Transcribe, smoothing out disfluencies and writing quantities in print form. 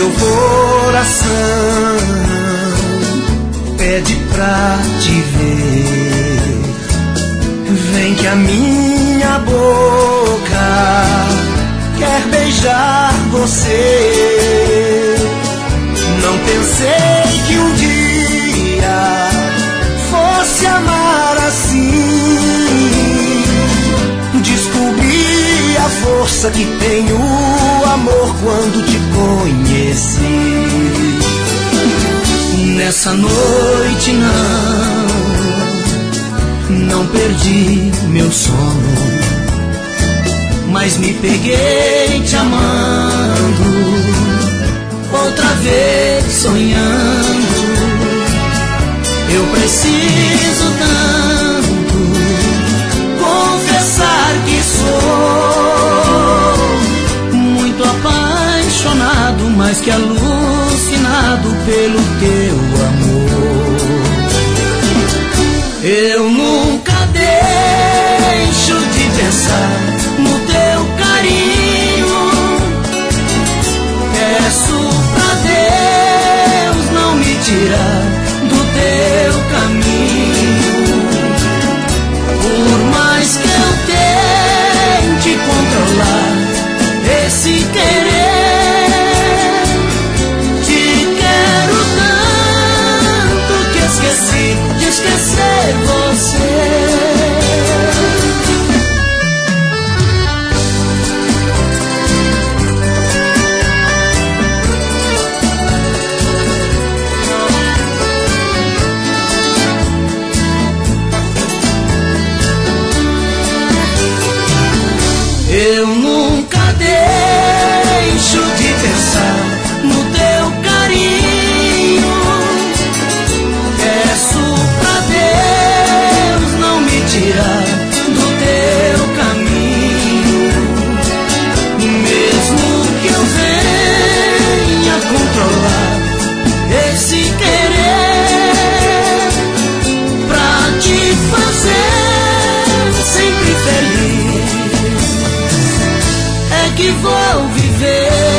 meu coração pede pra te ver. Vem que a minha boca quer beijar você. Não pensei que um dia fosse amar assim. Descobri a força que tem o amor quando te conheci. Nessa noite não perdi meu sono, mas me peguei te amando, outra vez sonhando. Eu preciso tanto confessar que sou muito apaixonado, mais que alucinado pelo teu amor. Eu nunca deixo de pensar no teu carinho. Peço pra Deus não me tirar do teu caminho. Por mais que eu tente controlar esse querer, te quero tanto que esqueci de esquecer você. Eu nunca deixo de pensar no teu carinho. Peço pra Deus não me tirar do teu caminho. Mesmo que eu venha controlar esse querer, pra te fazer sempre feliz, é que vou viver.